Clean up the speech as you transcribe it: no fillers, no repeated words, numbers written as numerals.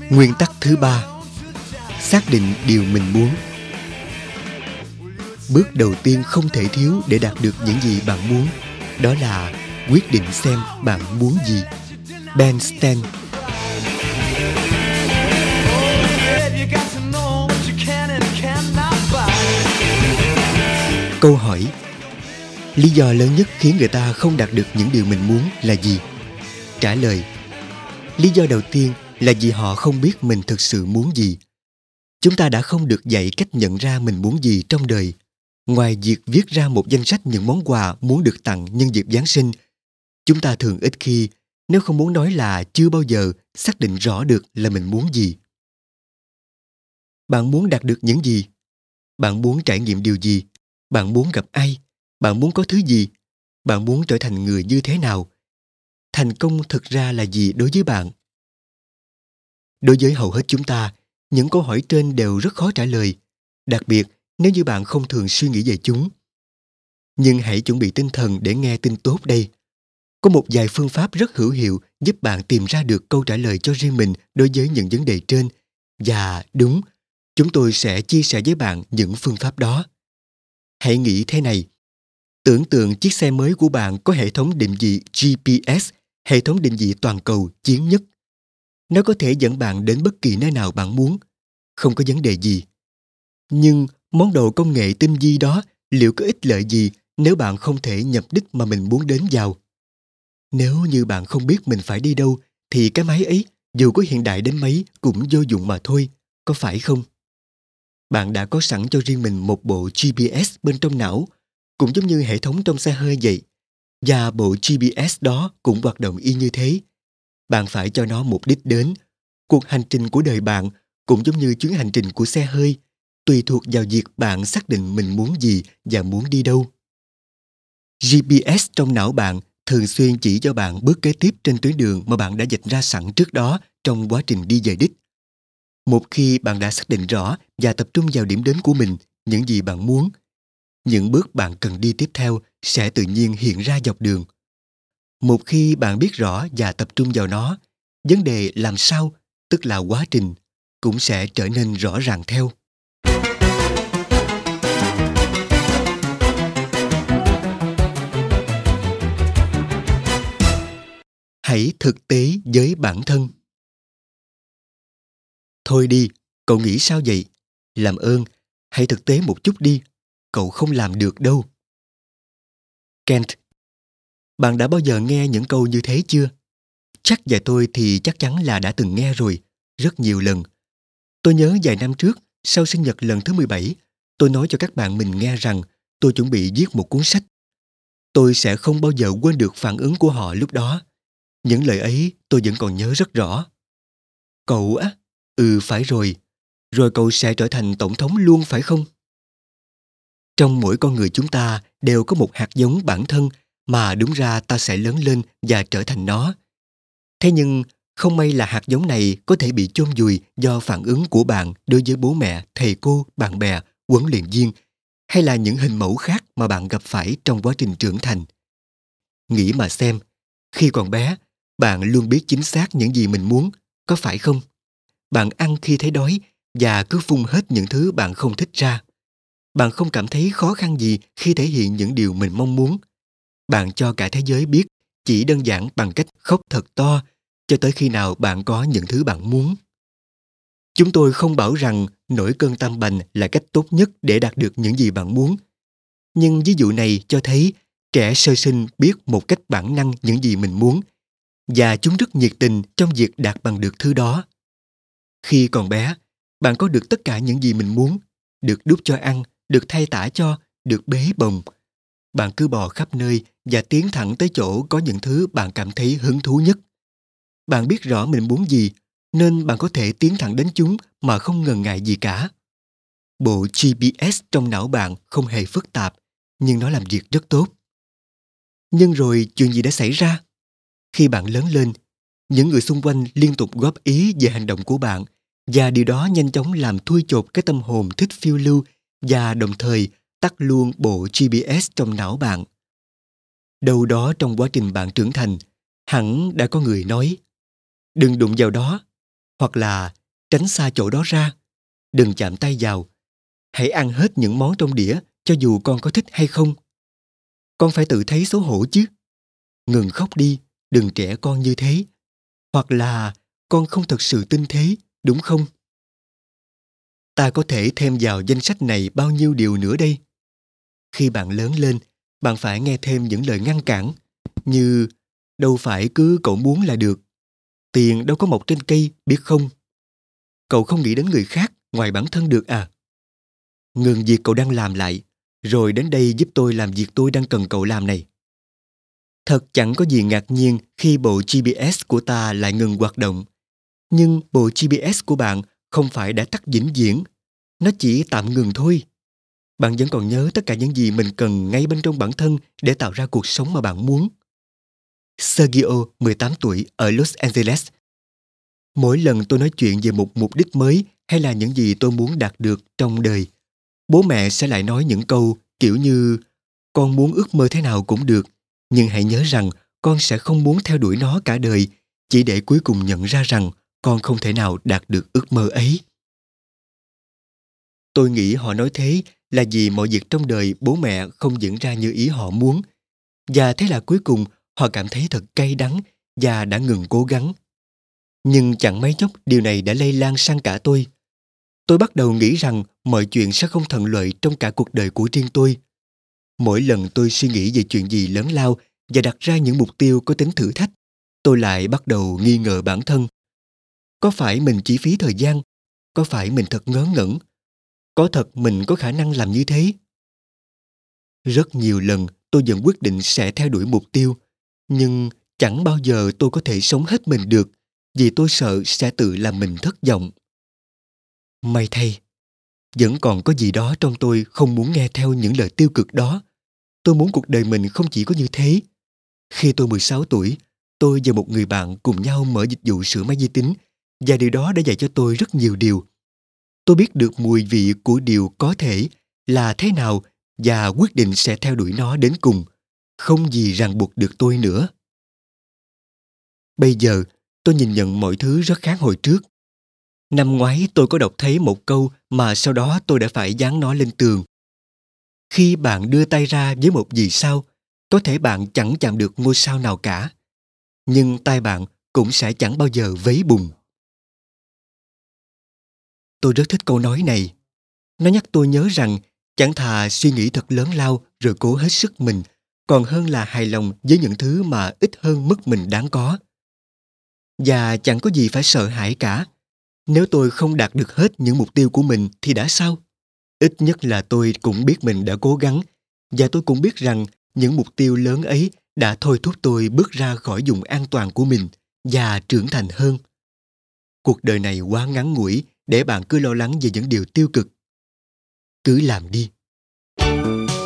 Nguyên tắc thứ 3: xác định điều mình muốn. Bước đầu tiên không thể thiếu để đạt được những gì bạn muốn, đó là quyết định xem bạn muốn gì. Ben Stein. Câu hỏi: lý do lớn nhất khiến người ta không đạt được những điều mình muốn là gì? Trả lời: lý do đầu tiên là vì họ không biết mình thực sự muốn gì. Chúng ta đã không được dạy cách nhận ra mình muốn gì trong đời. Ngoài việc viết ra một danh sách những món quà muốn được tặng nhân dịp Giáng sinh, chúng ta thường ít khi, nếu không muốn nói là chưa bao giờ, xác định rõ được là mình muốn gì. Bạn muốn đạt được những gì? Bạn muốn trải nghiệm điều gì? Bạn muốn gặp ai? Bạn muốn có thứ gì? Bạn muốn trở thành người như thế nào? Thành công thực ra là gì đối với bạn? Đối với hầu hết chúng ta, những câu hỏi trên đều rất khó trả lời, đặc biệt nếu như bạn không thường suy nghĩ về chúng. Nhưng hãy chuẩn bị tinh thần để nghe tin tốt đây. Có một vài phương pháp rất hữu hiệu giúp bạn tìm ra được câu trả lời cho riêng mình đối với những vấn đề trên. Và đúng, chúng tôi sẽ chia sẻ với bạn những phương pháp đó. Hãy nghĩ thế này. Tưởng tượng chiếc xe mới của bạn có hệ thống định vị GPS, hệ thống định vị toàn cầu chiến nhất. Nó có thể dẫn bạn đến bất kỳ nơi nào bạn muốn, không có vấn đề gì. Nhưng món đồ công nghệ tinh vi đó liệu có ích lợi gì nếu bạn không thể nhập đích mà mình muốn đến vào? Nếu như bạn không biết mình phải đi đâu, thì cái máy ấy, dù có hiện đại đến mấy, cũng vô dụng mà thôi, có phải không? Bạn đã có sẵn cho riêng mình một bộ GPS bên trong não, cũng giống như hệ thống trong xe hơi vậy. Và bộ GPS đó cũng hoạt động y như thế. Bạn phải cho nó mục đích đến. Cuộc hành trình của đời bạn cũng giống như chuyến hành trình của xe hơi, tùy thuộc vào việc bạn xác định mình muốn gì và muốn đi đâu. GPS trong não bạn thường xuyên chỉ cho bạn bước kế tiếp trên tuyến đường mà bạn đã vạch ra sẵn trước đó trong quá trình đi về đích. Một khi bạn đã xác định rõ và tập trung vào điểm đến của mình, những gì bạn muốn, những bước bạn cần đi tiếp theo sẽ tự nhiên hiện ra dọc đường. Một khi bạn biết rõ và tập trung vào nó, vấn đề làm sao, tức là quá trình, cũng sẽ trở nên rõ ràng theo. Hãy thực tế với bản thân. Thôi đi, cậu nghĩ sao vậy? Làm ơn, hãy thực tế một chút đi. Cậu không làm được đâu. Kent. Bạn đã bao giờ nghe những câu như thế chưa? Chắc và tôi thì chắc chắn là đã từng nghe rồi, rất nhiều lần. Tôi nhớ vài năm trước, sau sinh nhật lần thứ 17, tôi nói cho các bạn mình nghe rằng tôi chuẩn bị viết một cuốn sách. Tôi sẽ không bao giờ quên được phản ứng của họ lúc đó. Những lời ấy tôi vẫn còn nhớ rất rõ. Cậu á? Ừ, phải rồi. Rồi cậu sẽ trở thành tổng thống luôn phải không? Trong mỗi con người chúng ta đều có một hạt giống bản thân mà đúng ra ta sẽ lớn lên và trở thành nó. Thế nhưng, không may là hạt giống này có thể bị chôn vùi do phản ứng của bạn đối với bố mẹ, thầy cô, bạn bè, huấn luyện viên hay là những hình mẫu khác mà bạn gặp phải trong quá trình trưởng thành. Nghĩ mà xem, khi còn bé, bạn luôn biết chính xác những gì mình muốn, có phải không? Bạn ăn khi thấy đói và cứ phun hết những thứ bạn không thích ra. Bạn không cảm thấy khó khăn gì khi thể hiện những điều mình mong muốn. Bạn cho cả thế giới biết chỉ đơn giản bằng cách khóc thật to cho tới khi nào bạn có những thứ bạn muốn. Chúng tôi không bảo rằng nổi cơn tam bành là cách tốt nhất để đạt được những gì bạn muốn. Nhưng ví dụ này cho thấy trẻ sơ sinh biết một cách bản năng những gì mình muốn và chúng rất nhiệt tình trong việc đạt bằng được thứ đó. Khi còn bé, bạn có được tất cả những gì mình muốn, được đút cho ăn, được thay tã cho, được bế bồng. Bạn cứ bò khắp nơi và tiến thẳng tới chỗ có những thứ bạn cảm thấy hứng thú nhất. Bạn biết rõ mình muốn gì, nên bạn có thể tiến thẳng đến chúng mà không ngần ngại gì cả. Bộ GPS trong não bạn không hề phức tạp, nhưng nó làm việc rất tốt. Nhưng rồi chuyện gì đã xảy ra? Khi bạn lớn lên, những người xung quanh liên tục góp ý về hành động của bạn và điều đó nhanh chóng làm thui chột cái tâm hồn thích phiêu lưu và đồng thời tắt luôn bộ GPS trong não bạn. Đâu đó trong quá trình bạn trưởng thành, hẳn đã có người nói: đừng đụng vào đó. hoặc là tránh xa chỗ đó ra, đừng chạm tay vào. Hãy ăn hết những món trong đĩa cho dù con có thích hay không. Con phải tự thấy xấu hổ chứ. Ngừng khóc đi, đừng trẻ con như thế. Hoặc là con không thật sự tin thế, đúng không? Ta có thể thêm vào danh sách này bao nhiêu điều nữa đây? Khi bạn lớn lên, bạn phải nghe thêm những lời ngăn cản, như đâu phải cứ cậu muốn là được. Tiền đâu có mọc trên cây, biết không? Cậu không nghĩ đến người khác ngoài bản thân được à? Ngừng việc cậu đang làm lại, rồi đến đây giúp tôi làm việc tôi đang cần cậu làm này. Thật chẳng có gì ngạc nhiên khi bộ GPS của ta lại ngừng hoạt động. Nhưng bộ GPS của bạn không phải đã tắt vĩnh viễn. Nó chỉ tạm ngừng thôi. Bạn vẫn còn nhớ tất cả những gì mình cần ngay bên trong bản thân để tạo ra cuộc sống mà bạn muốn. Sergio, 18 tuổi, ở Los Angeles. Mỗi lần tôi nói chuyện về một mục đích mới hay là những gì tôi muốn đạt được trong đời, bố mẹ sẽ lại nói những câu kiểu như con muốn ước mơ thế nào cũng được, nhưng hãy nhớ rằng con sẽ không muốn theo đuổi nó cả đời, chỉ để cuối cùng nhận ra rằng con không thể nào đạt được ước mơ ấy. Tôi nghĩ họ nói thế là vì mọi việc trong đời bố mẹ không diễn ra như ý họ muốn, và thế là cuối cùng họ cảm thấy thật cay đắng và đã ngừng cố gắng. Nhưng chẳng mấy chốc điều này đã lây lan sang cả tôi. Tôi bắt đầu nghĩ rằng mọi chuyện sẽ không thuận lợi trong cả cuộc đời của riêng tôi. Mỗi lần tôi suy nghĩ về chuyện gì lớn lao và đặt ra những mục tiêu có tính thử thách, tôi lại bắt đầu nghi ngờ bản thân. Có phải mình chỉ phí thời gian? Có phải mình thật ngớ ngẩn? Có thật mình có khả năng làm như thế? Rất nhiều lần tôi vẫn quyết định sẽ theo đuổi mục tiêu, nhưng chẳng bao giờ tôi có thể sống hết mình được vì tôi sợ sẽ tự làm mình thất vọng. May thay, vẫn còn có gì đó trong tôi không muốn nghe theo những lời tiêu cực đó. Tôi muốn cuộc đời mình không chỉ có như thế. Khi tôi 16 tuổi, tôi và một người bạn cùng nhau mở dịch vụ sửa máy vi tính, và điều đó đã dạy cho tôi rất nhiều điều. Tôi biết được mùi vị của điều có thể là thế nào và quyết định sẽ theo đuổi nó đến cùng. Không gì ràng buộc được tôi nữa. Bây giờ, tôi nhìn nhận mọi thứ rất khác hồi trước. Năm ngoái tôi có đọc thấy một câu mà sau đó tôi đã phải dán nó lên tường. Khi bạn đưa tay ra với một vì sao, có thể bạn chẳng chạm được ngôi sao nào cả, nhưng tay bạn cũng sẽ chẳng bao giờ vấy bùn. Tôi rất thích câu nói này. Nó nhắc tôi nhớ rằng chẳng thà suy nghĩ thật lớn lao rồi cố hết sức mình, còn hơn là hài lòng với những thứ mà ít hơn mức mình đáng có. Và chẳng có gì phải sợ hãi cả. Nếu tôi không đạt được hết những mục tiêu của mình thì đã sao? Ít nhất là tôi cũng biết mình đã cố gắng, và tôi cũng biết rằng những mục tiêu lớn ấy đã thôi thúc tôi bước ra khỏi vùng an toàn của mình và trưởng thành hơn. Cuộc đời này quá ngắn ngủi để bạn cứ lo lắng về những điều tiêu cực. Cứ làm đi.